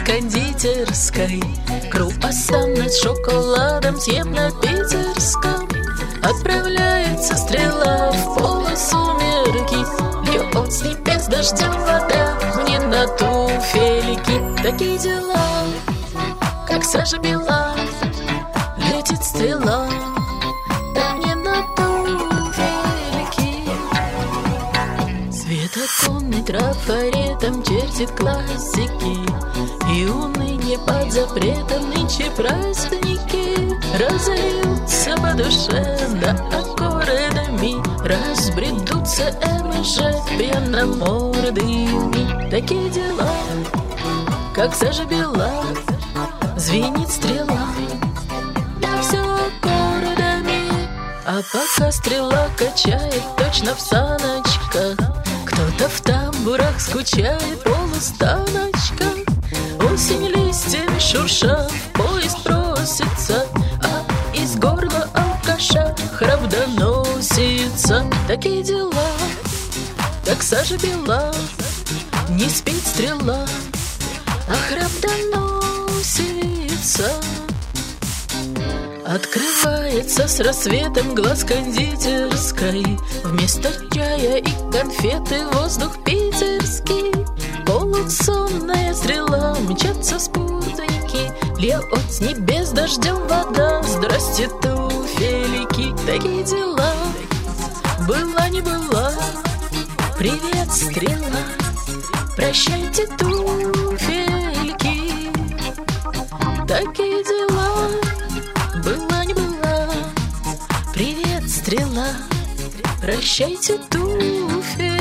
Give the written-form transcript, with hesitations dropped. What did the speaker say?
кондитерской. Круассан с шоколадом съем на питерском. Отправляется стрела в полусумерки. Льет с небес дождем вода мне на туфельки. Такие дела, как сажа бела, летит стрела мне на туфельки. Светоконный трафаретом чертит классики, и уныние под запретом нынче праздники. Разольются по душе да аккордами, разбредутся МЖ пьяномордыми. Такие дела, как сажа бела, звенит стрела, да все аккордами. А пока стрела качает точно в саночках, кто-то в тамбурах скучает, полустаночка. Осень листьями шурша, в поезд просится, а из горла алкаша храп доносится. Такие дела, как сажа бела, не спит стрела, а храп доносится. Открывается с рассветом глаз кондитерской. Вместо чая и конфеты воздух питерский. Полусонная стрела, мчатся спутники. Льет с небес дождем вода, здрасте, туфельки. Такие дела, была не была, привет, стрела, прощайте, туфельки. Такие дела, была не была, привет, стрела, прощайте, туфельки.